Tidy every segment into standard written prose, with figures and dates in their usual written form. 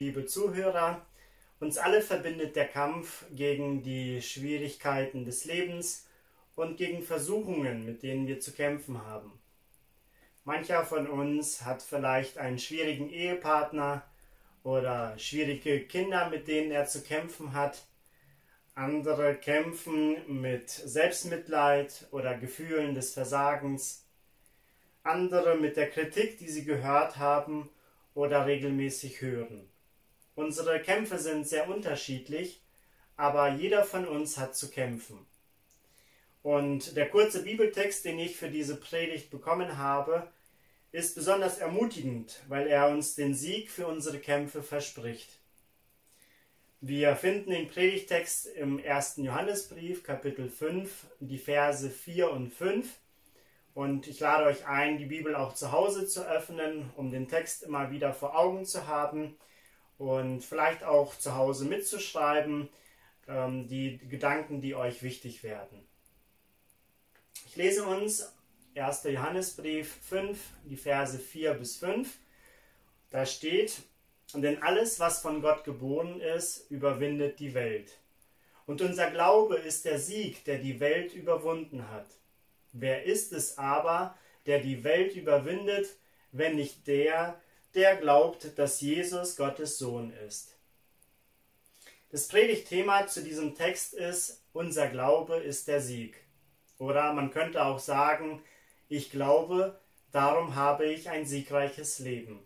Liebe Zuhörer, uns alle verbindet der Kampf gegen die Schwierigkeiten des Lebens und gegen Versuchungen, mit denen wir zu kämpfen haben. Mancher von uns hat vielleicht einen schwierigen Ehepartner oder schwierige Kinder, mit denen er zu kämpfen hat. Andere kämpfen mit Selbstmitleid oder Gefühlen des Versagens. Andere mit der Kritik, die sie gehört haben oder regelmäßig hören. Unsere Kämpfe sind sehr unterschiedlich, aber jeder von uns hat zu kämpfen. Und der kurze Bibeltext, den ich für diese Predigt bekommen habe, ist besonders ermutigend, weil er uns den Sieg für unsere Kämpfe verspricht. Wir finden den Predigtext im 1. Johannesbrief, Kapitel 5, die Verse 4 und 5. Und ich lade euch ein, die Bibel auch zu Hause zu öffnen, um den Text immer wieder vor Augen zu haben und vielleicht auch zu Hause mitzuschreiben, die Gedanken, die euch wichtig werden. Ich lese uns 1. Johannesbrief 5, die Verse 4 bis 5. Da steht: Denn alles, was von Gott geboren ist, überwindet die Welt. Und unser Glaube ist der Sieg, der die Welt überwunden hat. Wer ist es aber, der die Welt überwindet, wenn nicht der, der glaubt, dass Jesus Gottes Sohn ist? Das Predigtthema zu diesem Text ist: Unser Glaube ist der Sieg. Oder man könnte auch sagen: Ich glaube, darum habe ich ein siegreiches Leben.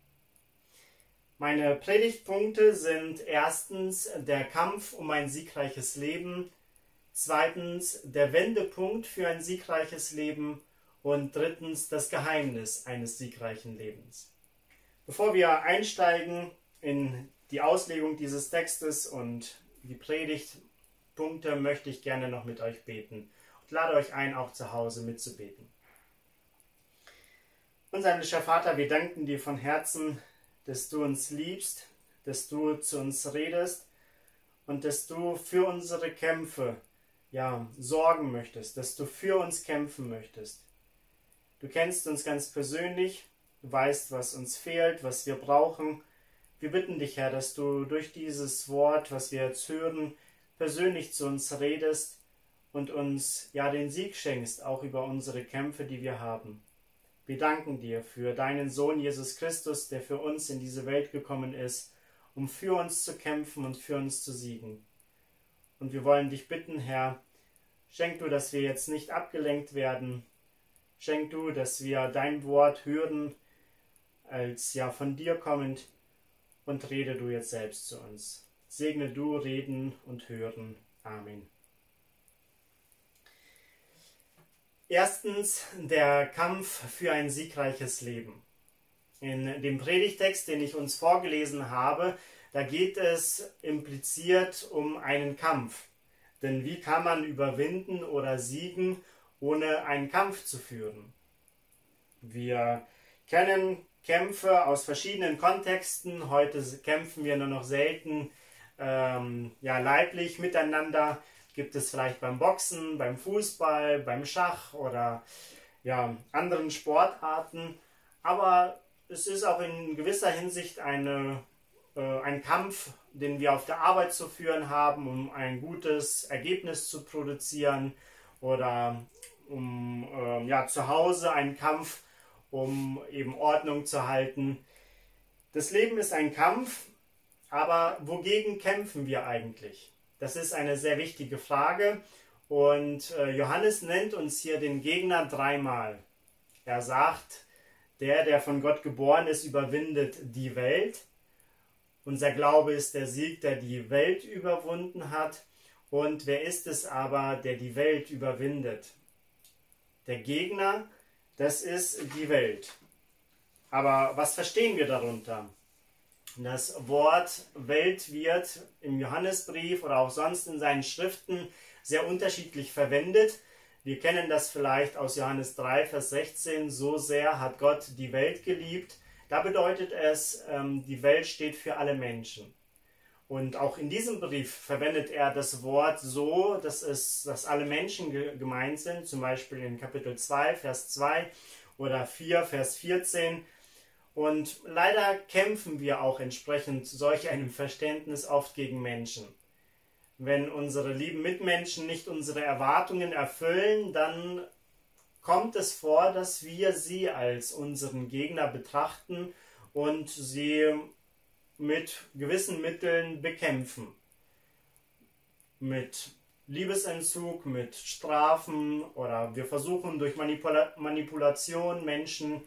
Meine Predigtpunkte sind erstens der Kampf um ein siegreiches Leben, zweitens der Wendepunkt für ein siegreiches Leben und drittens das Geheimnis eines siegreichen Lebens. Bevor wir einsteigen in die Auslegung dieses Textes und die Predigtpunkte, möchte ich gerne noch mit euch beten und lade euch ein, auch zu Hause mitzubeten. Unser himmlischer Vater, wir danken dir von Herzen, dass du uns liebst, dass du zu uns redest und dass du für unsere Kämpfe sorgen möchtest, dass du für uns kämpfen möchtest. Du kennst uns ganz persönlich, du weißt, was uns fehlt, was wir brauchen. Wir bitten dich, Herr, dass du durch dieses Wort, was wir jetzt hören, persönlich zu uns redest und uns den Sieg schenkst, auch über unsere Kämpfe, die wir haben. Wir danken dir für deinen Sohn Jesus Christus, der für uns in diese Welt gekommen ist, um für uns zu kämpfen und für uns zu siegen. Und wir wollen dich bitten, Herr, schenk du, dass wir jetzt nicht abgelenkt werden. Schenk du, dass wir dein Wort hören, als von dir kommend, und rede du jetzt selbst zu uns. Segne du Reden und Hören. Amen. Erstens der Kampf für ein siegreiches Leben. In dem Predigtext, den ich uns vorgelesen habe, da geht es impliziert um einen Kampf. Denn wie kann man überwinden oder siegen, ohne einen Kampf zu führen? Wir kennen Kämpfe aus verschiedenen Kontexten. Heute kämpfen wir nur noch selten leiblich miteinander. Gibt es vielleicht beim Boxen, beim Fußball, beim Schach oder anderen Sportarten. Aber es ist auch in gewisser Hinsicht ein Kampf, den wir auf der Arbeit zu führen haben, um ein gutes Ergebnis zu produzieren, oder um zu Hause einen Kampf, um eben Ordnung zu halten. Das Leben ist ein Kampf, aber wogegen kämpfen wir eigentlich? Das ist eine sehr wichtige Frage und Johannes nennt uns hier den Gegner dreimal. Er sagt, der von Gott geboren ist, überwindet die Welt. Unser Glaube ist der Sieg, der die Welt überwunden hat. Und wer ist es aber, der die Welt überwindet? Der Gegner, das ist die Welt. Aber was verstehen wir darunter? Das Wort Welt wird im Johannesbrief oder auch sonst in seinen Schriften sehr unterschiedlich verwendet. Wir kennen das vielleicht aus Johannes 3, Vers 16. So sehr hat Gott die Welt geliebt. Da bedeutet es, die Welt steht für alle Menschen. Und auch in diesem Brief verwendet er das Wort so, dass alle Menschen gemeint sind. Zum Beispiel in Kapitel 2, Vers 2 oder 4, Vers 14. Und leider kämpfen wir auch entsprechend solch einem Verständnis oft gegen Menschen. Wenn unsere lieben Mitmenschen nicht unsere Erwartungen erfüllen, dann kommt es vor, dass wir sie als unseren Gegner betrachten und sie mit gewissen Mitteln bekämpfen. Mit Liebesentzug, mit Strafen, oder wir versuchen durch Manipulation Menschen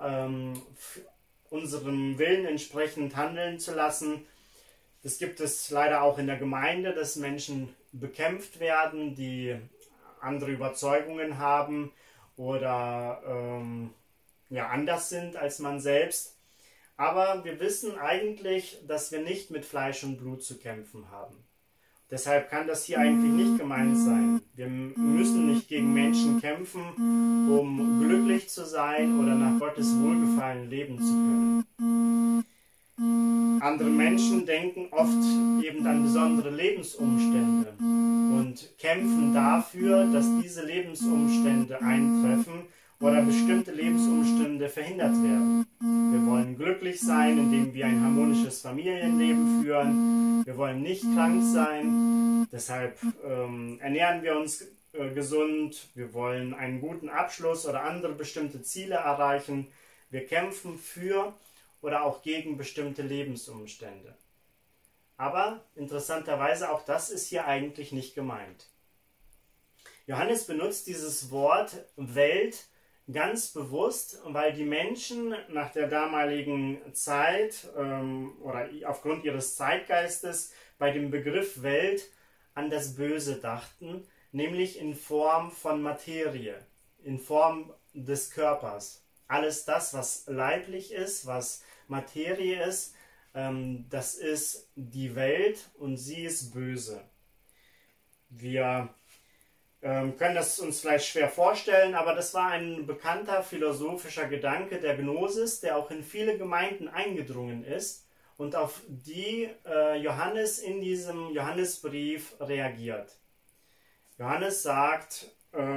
unserem Willen entsprechend handeln zu lassen. Das gibt es leider auch in der Gemeinde, dass Menschen bekämpft werden, die andere Überzeugungen haben oder anders sind als man selbst. Aber wir wissen eigentlich, dass wir nicht mit Fleisch und Blut zu kämpfen haben. Deshalb kann das hier eigentlich nicht gemeint sein. Wir müssen nicht gegen Menschen kämpfen, um glücklich zu sein oder nach Gottes Wohlgefallen leben zu können. Andere Menschen denken oft eben an besondere Lebensumstände und kämpfen dafür, dass diese Lebensumstände eintreffen oder bestimmte Lebensumstände verhindert werden. Wir wollen glücklich sein, indem wir ein harmonisches Familienleben führen. Wir wollen nicht krank sein, deshalb ernähren wir uns gesund. Wir wollen einen guten Abschluss oder andere bestimmte Ziele erreichen. Wir kämpfen für oder auch gegen bestimmte Lebensumstände. Aber interessanterweise, auch das ist hier eigentlich nicht gemeint. Johannes benutzt dieses Wort Welt ganz bewusst, weil die Menschen nach der damaligen Zeit oder aufgrund ihres Zeitgeistes bei dem Begriff Welt an das Böse dachten, nämlich in Form von Materie, in Form des Körpers. Alles das, was leiblich ist, was Materie ist, das ist die Welt und sie ist böse. Wir können das uns vielleicht schwer vorstellen, aber das war ein bekannter philosophischer Gedanke der Gnosis, der auch in viele Gemeinden eingedrungen ist und auf die Johannes in diesem Johannesbrief reagiert. Johannes sagt,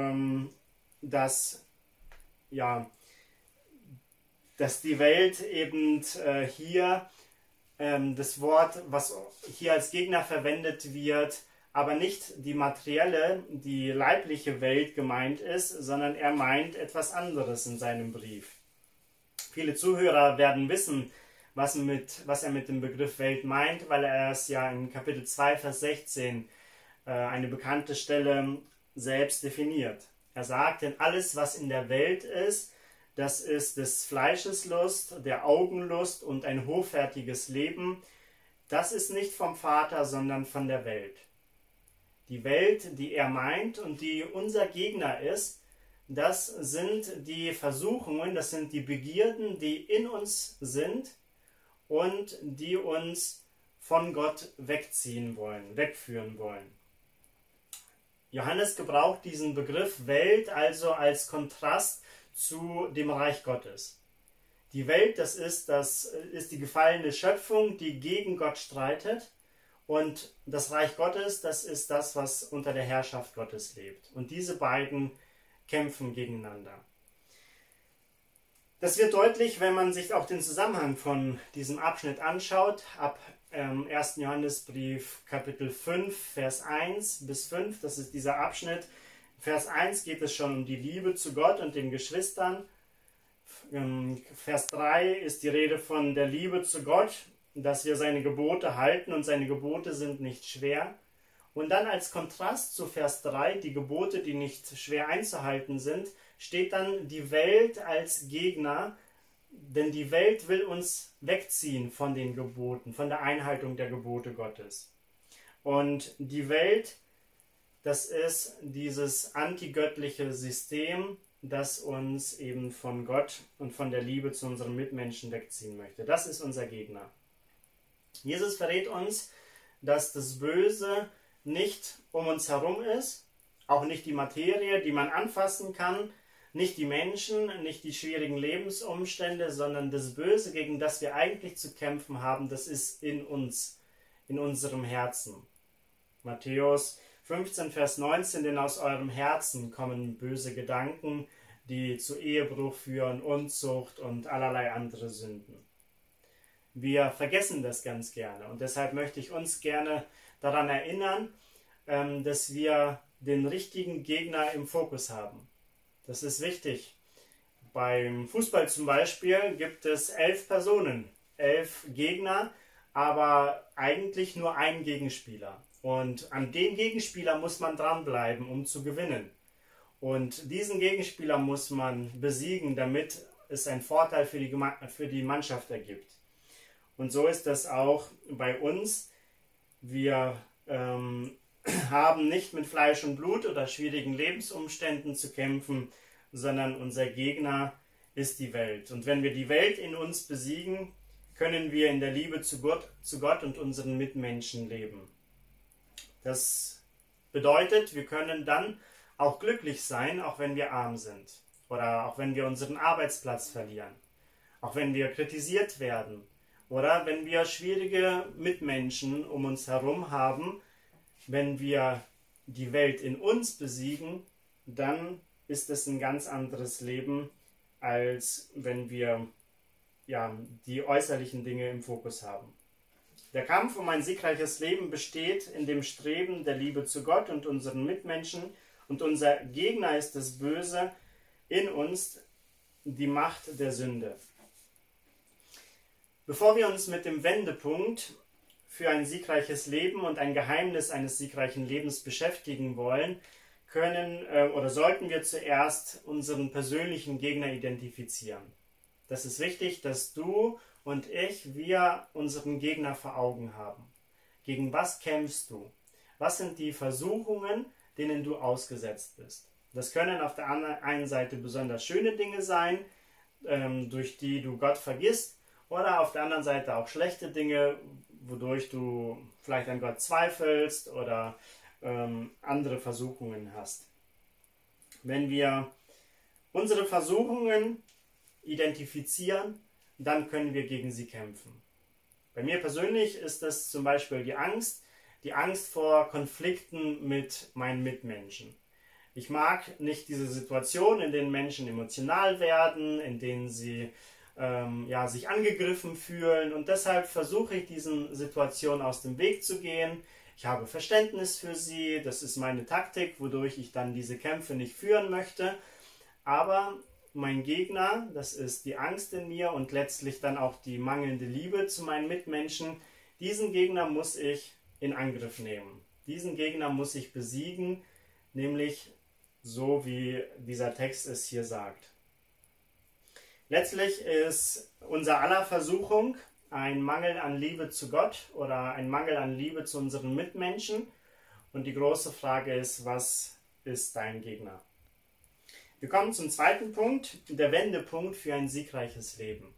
dass die Welt eben hier das Wort, was hier als Gegner verwendet wird, aber nicht die materielle, die leibliche Welt gemeint ist, sondern er meint etwas anderes in seinem Brief. Viele Zuhörer werden wissen, was er mit dem Begriff Welt meint, weil er es ja in Kapitel 2, Vers 16 eine bekannte Stelle selbst definiert. Er sagt, denn alles, was in der Welt ist, das ist des Fleisches Lust, der Augenlust und ein hoffärtiges Leben. Das ist nicht vom Vater, sondern von der Welt. Die Welt, die er meint und die unser Gegner ist, das sind die Versuchungen, das sind die Begierden, die in uns sind und die uns von Gott wegziehen wollen, wegführen wollen. Johannes gebraucht diesen Begriff Welt also als Kontrast zu dem Reich Gottes. Die Welt, das ist die gefallene Schöpfung, die gegen Gott streitet. Und das Reich Gottes, das ist das, was unter der Herrschaft Gottes lebt. Und diese beiden kämpfen gegeneinander. Das wird deutlich, wenn man sich auch den Zusammenhang von diesem Abschnitt anschaut, ab 1. Johannesbrief Kapitel 5, Vers 1 bis 5, das ist dieser Abschnitt. Vers 1 geht es schon um die Liebe zu Gott und den Geschwistern. Vers 3 ist die Rede von der Liebe zu Gott, dass wir seine Gebote halten und seine Gebote sind nicht schwer. Und dann als Kontrast zu Vers 3, die Gebote, die nicht schwer einzuhalten sind, steht dann die Welt als Gegner, denn die Welt will uns wegziehen von den Geboten, von der Einhaltung der Gebote Gottes. Und die Welt, das ist dieses antigöttliche System, das uns eben von Gott und von der Liebe zu unseren Mitmenschen wegziehen möchte. Das ist unser Gegner. Jesus verrät uns, dass das Böse nicht um uns herum ist, auch nicht die Materie, die man anfassen kann, nicht die Menschen, nicht die schwierigen Lebensumstände, sondern das Böse, gegen das wir eigentlich zu kämpfen haben, das ist in uns, in unserem Herzen. Matthäus 15, Vers 19, denn aus eurem Herzen kommen böse Gedanken, die zu Ehebruch führen, Unzucht und allerlei andere Sünden. Wir vergessen das ganz gerne und deshalb möchte ich uns gerne daran erinnern, dass wir den richtigen Gegner im Fokus haben. Das ist wichtig. Beim Fußball zum Beispiel gibt es 11 Personen, 11 Gegner, aber eigentlich nur ein Gegenspieler. Und an dem Gegenspieler muss man dranbleiben, um zu gewinnen. Und diesen Gegenspieler muss man besiegen, damit es einen Vorteil für die Mannschaft ergibt. Und so ist das auch bei uns. Wir haben nicht mit Fleisch und Blut oder schwierigen Lebensumständen zu kämpfen, sondern unser Gegner ist die Welt. Und wenn wir die Welt in uns besiegen, können wir in der Liebe zu Gott und unseren Mitmenschen leben. Das bedeutet, wir können dann auch glücklich sein, auch wenn wir arm sind oder auch wenn wir unseren Arbeitsplatz verlieren, auch wenn wir kritisiert werden oder wenn wir schwierige Mitmenschen um uns herum haben. Wenn wir die Welt in uns besiegen, dann ist es ein ganz anderes Leben, als wenn wir die äußerlichen Dinge im Fokus haben. Der Kampf um ein siegreiches Leben besteht in dem Streben der Liebe zu Gott und unseren Mitmenschen, und unser Gegner ist das Böse in uns, die Macht der Sünde. Bevor wir uns mit dem Wendepunkt für ein siegreiches Leben und ein Geheimnis eines siegreichen Lebens beschäftigen wollen, sollten wir zuerst unseren persönlichen Gegner identifizieren. Das ist wichtig, dass du und wir unseren Gegner vor Augen haben. Gegen was kämpfst du? Was sind die Versuchungen, denen du ausgesetzt bist? Das können auf der einen Seite besonders schöne Dinge sein, durch die du Gott vergisst, oder auf der anderen Seite auch schlechte Dinge, wodurch du vielleicht an Gott zweifelst oder andere Versuchungen hast. Wenn wir unsere Versuchungen identifizieren, dann können wir gegen sie kämpfen. Bei mir persönlich ist das zum Beispiel die Angst vor Konflikten mit meinen Mitmenschen. Ich mag nicht diese Situation, in denen Menschen emotional werden, in denen sie sich angegriffen fühlen, und deshalb versuche ich, diesen Situationen aus dem Weg zu gehen. Ich habe Verständnis für sie, das ist meine Taktik, wodurch ich dann diese Kämpfe nicht führen möchte, aber mein Gegner, das ist die Angst in mir und letztlich dann auch die mangelnde Liebe zu meinen Mitmenschen, diesen Gegner muss ich in Angriff nehmen. Diesen Gegner muss ich besiegen, nämlich so wie dieser Text es hier sagt. Letztlich ist unser aller Versuchung ein Mangel an Liebe zu Gott oder ein Mangel an Liebe zu unseren Mitmenschen. Und die große Frage ist, was ist dein Gegner? Wir kommen zum zweiten Punkt, der Wendepunkt für ein siegreiches Leben.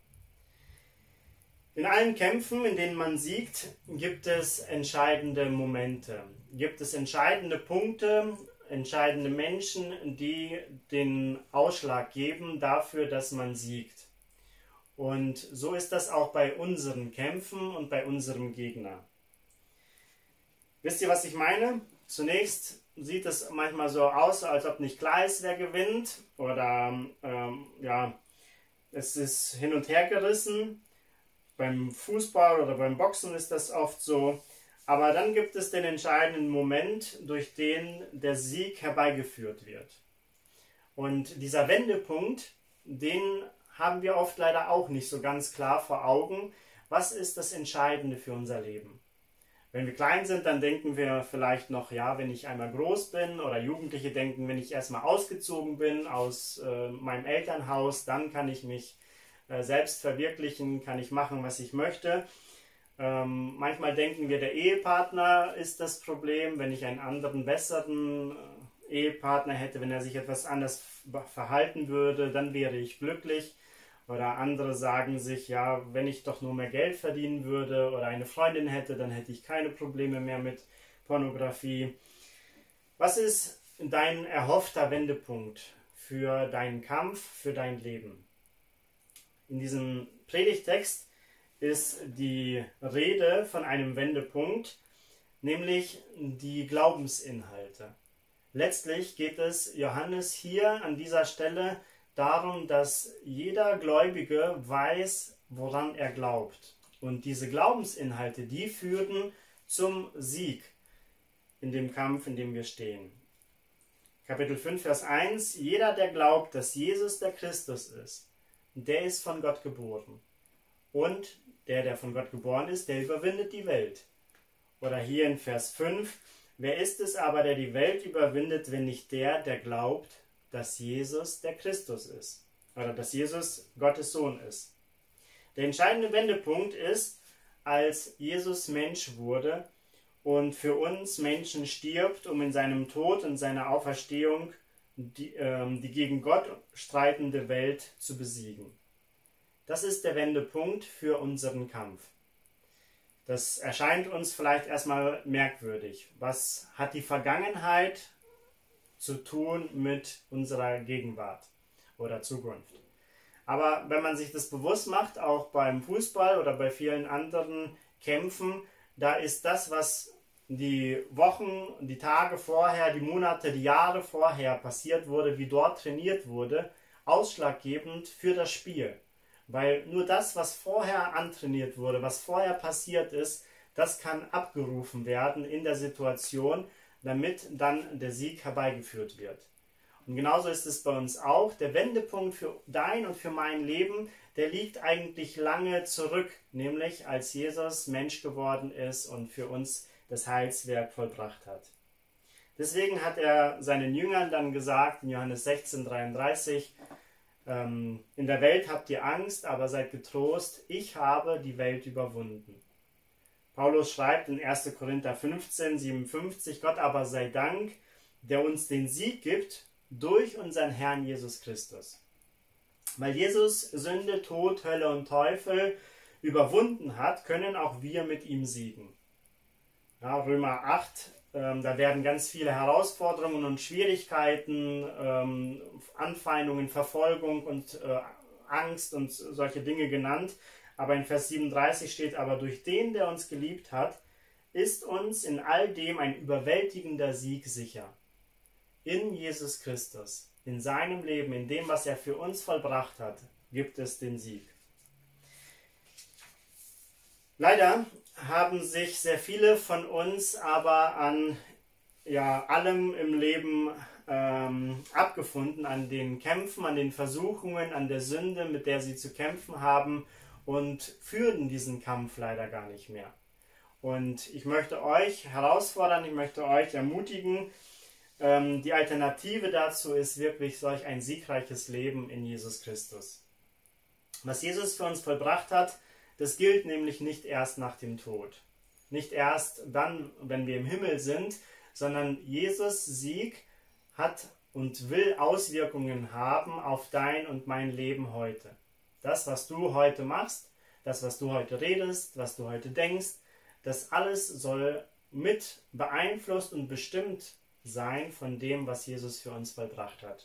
In allen Kämpfen, in denen man siegt, gibt es entscheidende Momente, gibt es entscheidende Punkte, entscheidende Menschen, die den Ausschlag geben dafür, dass man siegt. Und so ist das auch bei unseren Kämpfen und bei unserem Gegner. Wisst ihr, was ich meine? Zunächst sieht es manchmal so aus, als ob nicht klar ist, wer gewinnt, oder es ist hin und her gerissen. Beim Fußball oder beim Boxen ist das oft so. Aber dann gibt es den entscheidenden Moment, durch den der Sieg herbeigeführt wird. Und dieser Wendepunkt, den haben wir oft leider auch nicht so ganz klar vor Augen. Was ist das Entscheidende für unser Leben? Wenn wir klein sind, dann denken wir vielleicht noch, wenn ich einmal groß bin, oder Jugendliche denken, wenn ich erstmal ausgezogen bin aus meinem Elternhaus, dann kann ich mich selbst verwirklichen, kann ich machen, was ich möchte. Manchmal denken wir, der Ehepartner ist das Problem. Wenn ich einen anderen, besseren Ehepartner hätte, wenn er sich etwas anders verhalten würde, dann wäre ich glücklich. Oder andere sagen sich, wenn ich doch nur mehr Geld verdienen würde oder eine Freundin hätte, dann hätte ich keine Probleme mehr mit Pornografie. Was ist dein erhoffter Wendepunkt für deinen Kampf, für dein Leben? In diesem Predigtext ist die Rede von einem Wendepunkt, nämlich die Glaubensinhalte. Letztlich geht es Johannes hier an dieser Stelle darum, dass jeder Gläubige weiß, woran er glaubt. Und diese Glaubensinhalte, die führen zum Sieg in dem Kampf, in dem wir stehen. Kapitel 5, Vers 1: Jeder, der glaubt, dass Jesus der Christus ist, der ist von Gott geboren. Und der von Gott geboren ist, der überwindet die Welt. Oder hier in Vers 5: Wer ist es aber, der die Welt überwindet, wenn nicht der glaubt, dass Jesus der Christus ist? Oder dass Jesus Gottes Sohn ist. Der entscheidende Wendepunkt ist, als Jesus Mensch wurde und für uns Menschen stirbt, um in seinem Tod und seiner Auferstehung die gegen Gott streitende Welt zu besiegen. Das ist der Wendepunkt für unseren Kampf. Das erscheint uns vielleicht erstmal merkwürdig. Was hat die Vergangenheit zu tun mit unserer Gegenwart oder Zukunft? Aber wenn man sich das bewusst macht, auch beim Fußball oder bei vielen anderen Kämpfen, da ist das, was die Wochen, die Tage vorher, die Monate, die Jahre vorher passiert wurde, wie dort trainiert wurde, ausschlaggebend für das Spiel. Weil nur das, was vorher antrainiert wurde, was vorher passiert ist, das kann abgerufen werden in der Situation, damit dann der Sieg herbeigeführt wird. Und genauso ist es bei uns auch. Der Wendepunkt für dein und für mein Leben, der liegt eigentlich lange zurück, nämlich als Jesus Mensch geworden ist und für uns das Heilswerk vollbracht hat. Deswegen hat er seinen Jüngern dann gesagt, in Johannes 16,33, in der Welt habt ihr Angst, aber seid getrost, ich habe die Welt überwunden. Paulus schreibt in 1. Korinther 15,57, Gott aber sei Dank, der uns den Sieg gibt durch unseren Herrn Jesus Christus. Weil Jesus Sünde, Tod, Hölle und Teufel überwunden hat, können auch wir mit ihm siegen. Ja, Römer 8, da werden ganz viele Herausforderungen und Schwierigkeiten, Anfeindungen, Verfolgung und Angst und solche Dinge genannt. Aber in Vers 37 steht, aber durch den, der uns geliebt hat, ist uns in all dem ein überwältigender Sieg sicher. In Jesus Christus, in seinem Leben, in dem, was er für uns vollbracht hat, gibt es den Sieg. Leider haben sich sehr viele von uns aber an allem im Leben abgefunden, an den Kämpfen, an den Versuchungen, an der Sünde, mit der sie zu kämpfen haben und führen diesen Kampf leider gar nicht mehr. Und ich möchte euch herausfordern, ich möchte euch ermutigen, die Alternative dazu ist wirklich solch ein siegreiches Leben in Jesus Christus. Was Jesus für uns vollbracht hat, das gilt nämlich nicht erst nach dem Tod. Nicht erst dann, wenn wir im Himmel sind, sondern Jesus' Sieg hat und will Auswirkungen haben auf dein und mein Leben heute. Das, was du heute machst, das, was du heute redest, was du heute denkst, das alles soll mit beeinflusst und bestimmt sein von dem, was Jesus für uns vollbracht hat.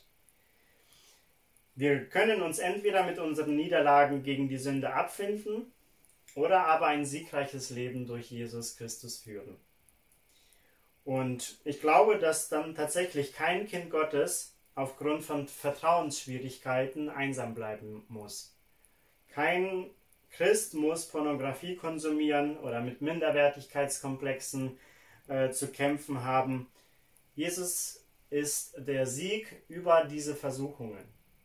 Wir können uns entweder mit unseren Niederlagen gegen die Sünde abfinden oder aber ein siegreiches Leben durch Jesus Christus führen. Und ich glaube, dass dann tatsächlich kein Kind Gottes aufgrund von Vertrauensschwierigkeiten einsam bleiben muss. Kein Christ muss Pornografie konsumieren oder mit Minderwertigkeitskomplexen zu kämpfen haben. Jesus ist der Sieg über diese Versuchungen.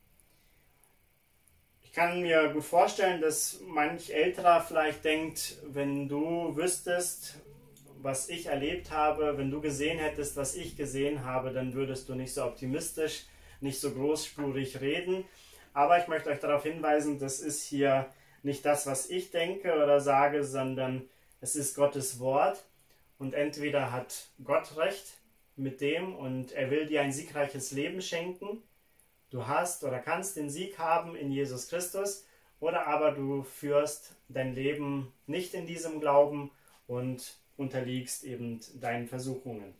Ich kann mir gut vorstellen, dass manch Älterer vielleicht denkt, wenn du wüsstest, was ich erlebt habe, wenn du gesehen hättest, was ich gesehen habe, dann würdest du nicht so optimistisch, nicht so großspurig reden. Aber ich möchte euch darauf hinweisen, das ist hier nicht das, was ich denke oder sage, sondern es ist Gottes Wort. Und entweder hat Gott recht mit dem und er will dir ein siegreiches Leben schenken. Du hast oder kannst den Sieg haben in Jesus Christus, oder aber du führst dein Leben nicht in diesem Glauben und unterliegst eben deinen Versuchungen.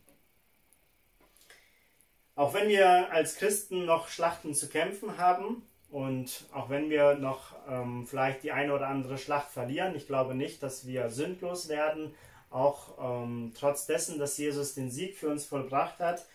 Auch wenn wir als Christen noch Schlachten zu kämpfen haben und auch wenn wir noch vielleicht die eine oder andere Schlacht verlieren, ich glaube nicht, dass wir sündlos werden, auch trotz dessen, dass Jesus den Sieg für uns vollbracht hat,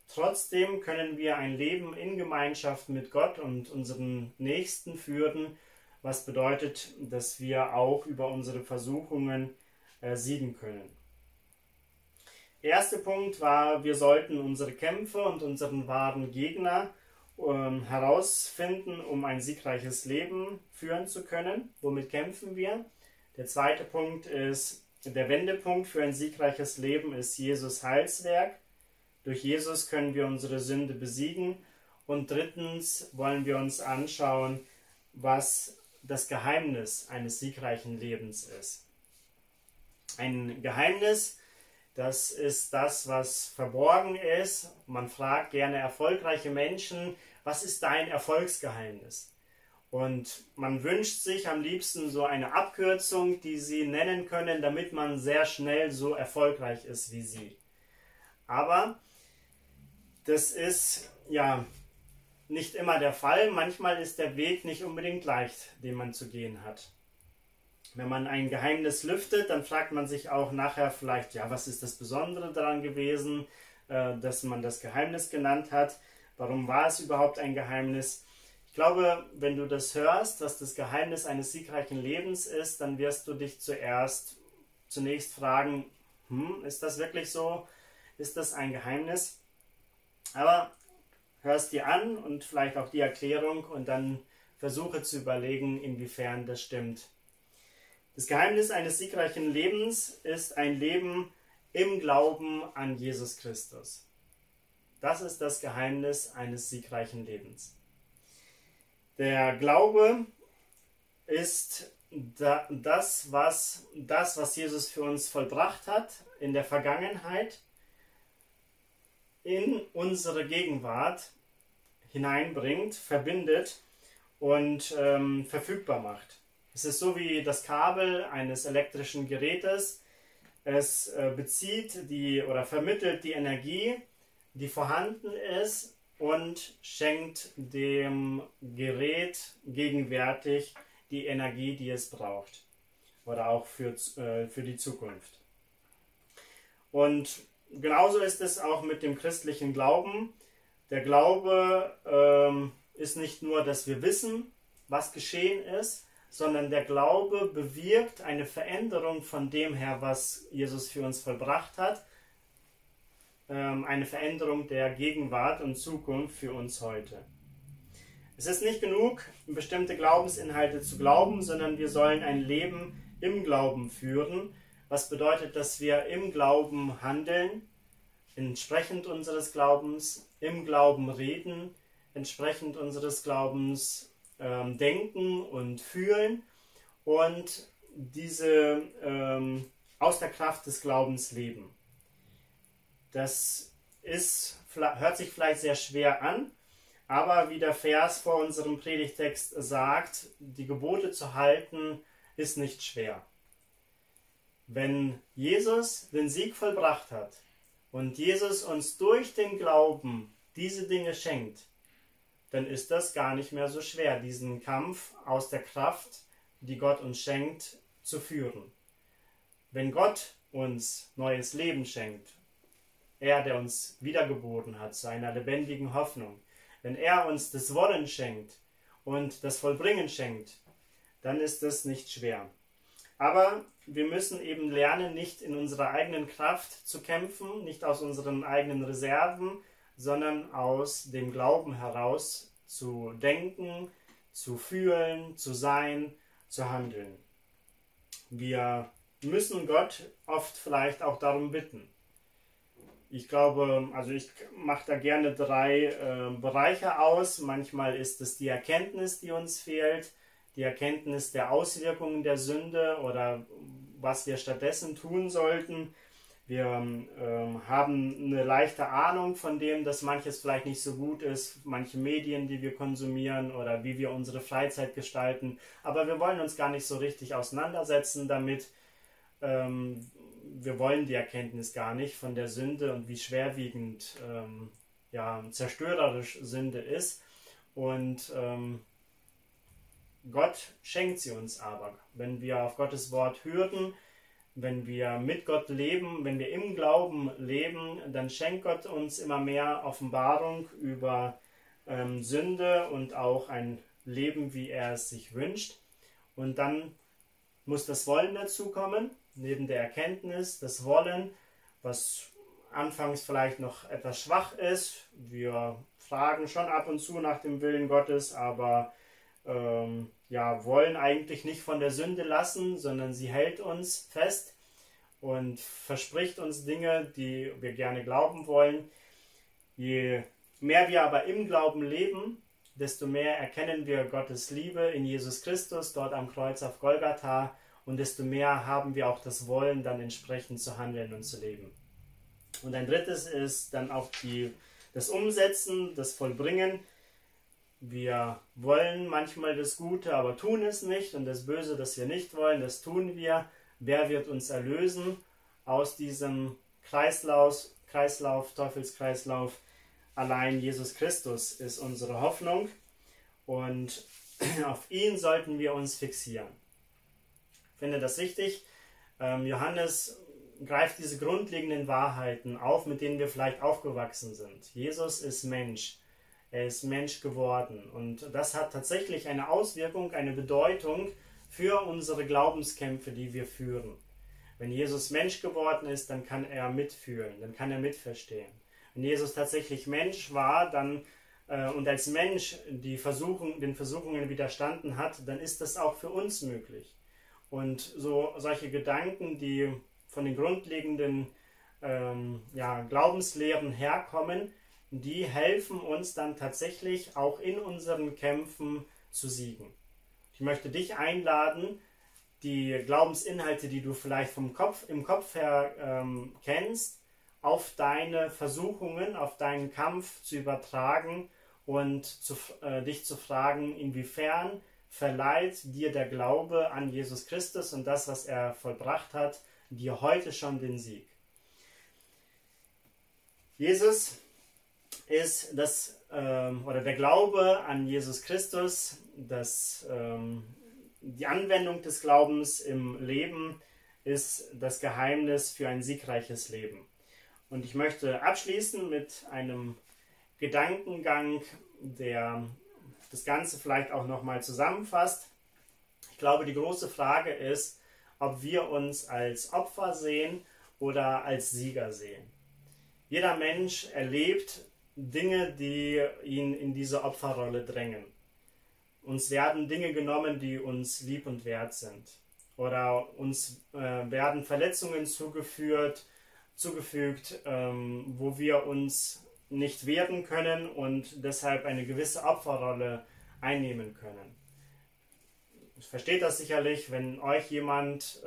Trotzdem können wir ein Leben in Gemeinschaft mit Gott und unseren Nächsten führen, was bedeutet, dass wir auch über unsere Versuchungen siegen können. Der erste Punkt war, wir sollten unsere Kämpfe und unseren wahren Gegner herausfinden, um ein siegreiches Leben führen zu können. Womit kämpfen wir? Der zweite Punkt ist, der Wendepunkt für ein siegreiches Leben ist Jesus Heilswerk. Durch Jesus können wir unsere Sünde besiegen. Und drittens wollen wir uns anschauen, was das Geheimnis eines siegreichen Lebens ist. Ein Geheimnis, das ist das, was verborgen ist. Man fragt gerne erfolgreiche Menschen, was ist dein Erfolgsgeheimnis? Und man wünscht sich am liebsten so eine Abkürzung, die sie nennen können, damit man sehr schnell so erfolgreich ist wie sie. Aber das ist ja nicht immer der Fall. Manchmal ist der Weg nicht unbedingt leicht, den man zu gehen hat. Wenn man ein Geheimnis lüftet, dann fragt man sich auch nachher vielleicht, ja, was ist das Besondere daran gewesen, dass man das Geheimnis genannt hat? Warum war es überhaupt ein Geheimnis? Ich glaube, wenn du das hörst, was das Geheimnis eines siegreichen Lebens ist, dann wirst du dich zunächst fragen, ist das wirklich so? Ist das ein Geheimnis? Aber hörst dir an und vielleicht auch die Erklärung und dann versuche zu überlegen, inwiefern das stimmt. Das Geheimnis eines siegreichen Lebens ist ein Leben im Glauben an Jesus Christus. Das ist das Geheimnis eines siegreichen Lebens. Der Glaube ist das, was Jesus für uns vollbracht hat in der Vergangenheit, in unsere Gegenwart hineinbringt, verbindet und verfügbar macht. Es ist so wie das Kabel eines elektrischen Gerätes. Es bezieht oder vermittelt die Energie, die vorhanden ist, und schenkt dem Gerät gegenwärtig die Energie, die es braucht. Oder auch für die Zukunft. Und genauso ist es auch mit dem christlichen Glauben. Der Glaube ist nicht nur, dass wir wissen, was geschehen ist, sondern der Glaube bewirkt eine Veränderung von dem her, was Jesus für uns vollbracht hat. Eine Veränderung der Gegenwart und Zukunft für uns heute. Es ist nicht genug, bestimmte Glaubensinhalte zu glauben, sondern wir sollen ein Leben im Glauben führen, was bedeutet, dass wir im Glauben handeln, entsprechend unseres Glaubens, im Glauben reden, entsprechend unseres Glaubens denken und fühlen und diese aus der Kraft des Glaubens leben. Das hört sich vielleicht sehr schwer an, aber wie der Vers vor unserem Predigtext sagt, die Gebote zu halten ist nicht schwer. Wenn Jesus den Sieg vollbracht hat und Jesus uns durch den Glauben diese Dinge schenkt, dann ist das gar nicht mehr so schwer, diesen Kampf aus der Kraft, die Gott uns schenkt, zu führen. Wenn Gott uns neues Leben schenkt, er, der uns wiedergeboren hat zu einer lebendigen Hoffnung, wenn er uns das Wollen schenkt und das Vollbringen schenkt, dann ist das nicht schwer. Aber wir müssen eben lernen, nicht in unserer eigenen Kraft zu kämpfen, nicht aus unseren eigenen Reserven, sondern aus dem Glauben heraus zu denken, zu fühlen, zu sein, zu handeln. Wir müssen Gott oft vielleicht auch darum bitten. Ich glaube, ich mache da gerne 3 Bereiche aus. Manchmal ist es die Erkenntnis, die uns fehlt, die Erkenntnis der Auswirkungen der Sünde oder was wir stattdessen tun sollten. Wir haben eine leichte Ahnung von dem, dass manches vielleicht nicht so gut ist, manche Medien, die wir konsumieren oder wie wir unsere Freizeit gestalten. Aber wir wollen uns gar nicht so richtig auseinandersetzen damit. Wir wollen die Erkenntnis gar nicht von der Sünde und wie schwerwiegend, zerstörerisch Sünde ist. Und Gott schenkt sie uns aber. Wenn wir auf Gottes Wort hören, wenn wir mit Gott leben, wenn wir im Glauben leben, dann schenkt Gott uns immer mehr Offenbarung über Sünde und auch ein Leben, wie er es sich wünscht. Und dann muss das Wollen dazukommen, neben der Erkenntnis, das Wollen, was anfangs vielleicht noch etwas schwach ist. Wir fragen schon ab und zu nach dem Willen Gottes, aber wollen eigentlich nicht von der Sünde lassen, sondern sie hält uns fest und verspricht uns Dinge, die wir gerne glauben wollen. Je mehr wir aber im Glauben leben, desto mehr erkennen wir Gottes Liebe in Jesus Christus, dort am Kreuz auf Golgatha, und desto mehr haben wir auch das Wollen, dann entsprechend zu handeln und zu leben. Und ein drittes ist dann auch das Umsetzen, das Vollbringen. Wir wollen manchmal das Gute, aber tun es nicht, und das Böse, das wir nicht wollen, das tun wir. Wer wird uns erlösen aus diesem Teufelskreislauf? Allein Jesus Christus ist unsere Hoffnung, und auf ihn sollten wir uns fixieren. Ich finde das wichtig. Johannes greift diese grundlegenden Wahrheiten auf, mit denen wir vielleicht aufgewachsen sind. Jesus ist Mensch. Er ist Mensch geworden, und das hat tatsächlich eine Auswirkung, eine Bedeutung für unsere Glaubenskämpfe, die wir führen. Wenn Jesus Mensch geworden ist, dann kann er mitfühlen, dann kann er mitverstehen. Wenn Jesus tatsächlich Mensch war und als Mensch den Versuchungen widerstanden hat, dann ist das auch für uns möglich. Und solche Gedanken, die von den grundlegenden Glaubenslehren herkommen, die helfen uns dann tatsächlich auch in unseren Kämpfen zu siegen. Ich möchte dich einladen, die Glaubensinhalte, die du vielleicht im Kopf her kennst, auf deine Versuchungen, auf deinen Kampf zu übertragen und dich zu fragen, inwiefern verleiht dir der Glaube an Jesus Christus und das, was er vollbracht hat, dir heute schon den Sieg. Jesus ist der Glaube an Jesus Christus, die Anwendung des Glaubens im Leben ist das Geheimnis für ein siegreiches Leben. Und ich möchte abschließen mit einem Gedankengang, der das Ganze vielleicht auch nochmal zusammenfasst. Ich glaube, die große Frage ist, ob wir uns als Opfer sehen oder als Sieger sehen. Jeder Mensch erlebt Dinge, die ihn in diese Opferrolle drängen. Uns werden Dinge genommen, die uns lieb und wert sind. Oder uns werden Verletzungen zugefügt, wo wir uns nicht wehren können und deshalb eine gewisse Opferrolle einnehmen können. Versteht das sicherlich, wenn euch jemand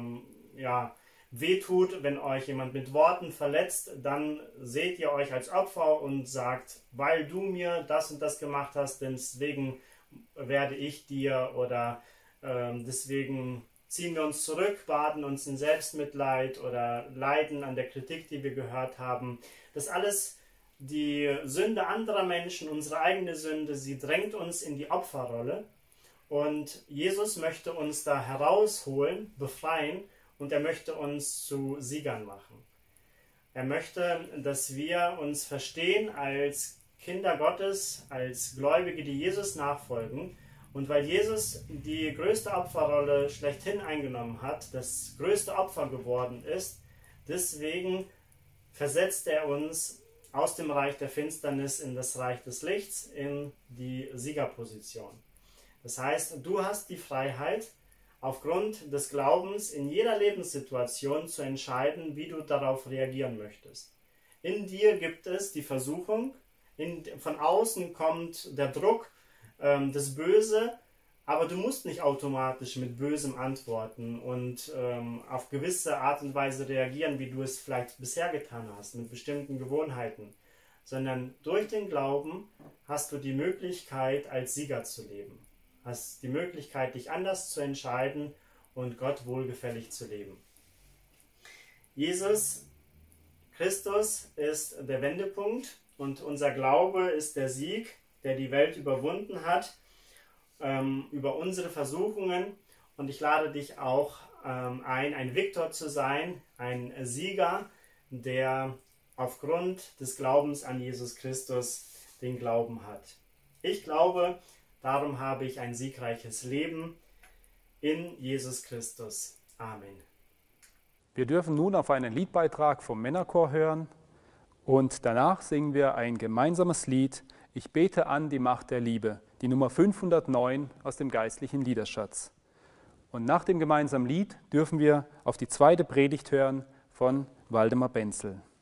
wehtut, wenn euch jemand mit Worten verletzt, dann seht ihr euch als Opfer und sagt, weil du mir das und das gemacht hast, deswegen werde ich dir, oder deswegen ziehen wir uns zurück, baden uns in Selbstmitleid oder leiden an der Kritik, die wir gehört haben. Das alles die Sünde anderer Menschen, unsere eigene Sünde, sie drängt uns in die Opferrolle, und Jesus möchte uns da herausholen, befreien, und er möchte uns zu Siegern machen. Er möchte, dass wir uns verstehen als Kinder Gottes, als Gläubige, die Jesus nachfolgen. Und weil Jesus die größte Opferrolle schlechthin eingenommen hat, das größte Opfer geworden ist, deswegen versetzt er uns aus dem Reich der Finsternis in das Reich des Lichts, in die Siegerposition. Das heißt, du hast die Freiheit, aufgrund des Glaubens in jeder Lebenssituation zu entscheiden, wie du darauf reagieren möchtest. In dir gibt es die Versuchung, von außen kommt der Druck, das Böse, aber du musst nicht automatisch mit Bösem antworten und auf gewisse Art und Weise reagieren, wie du es vielleicht bisher getan hast, mit bestimmten Gewohnheiten, sondern durch den Glauben hast du die Möglichkeit, als Sieger zu leben. Hast die Möglichkeit, dich anders zu entscheiden und Gott wohlgefällig zu leben. Jesus Christus ist der Wendepunkt und unser Glaube ist der Sieg, der die Welt überwunden hat, über unsere Versuchungen. Und ich lade dich auch ein Viktor zu sein, ein Sieger, der aufgrund des Glaubens an Jesus Christus den Glauben hat. Ich glaube, darum habe ich ein siegreiches Leben in Jesus Christus. Amen. Wir dürfen nun auf einen Liedbeitrag vom Männerchor hören und danach singen wir ein gemeinsames Lied, Ich bete an die Macht der Liebe, die Nummer 509 aus dem geistlichen Liederschatz. Und nach dem gemeinsamen Lied dürfen wir auf die zweite Predigt hören von Waldemar Benzel.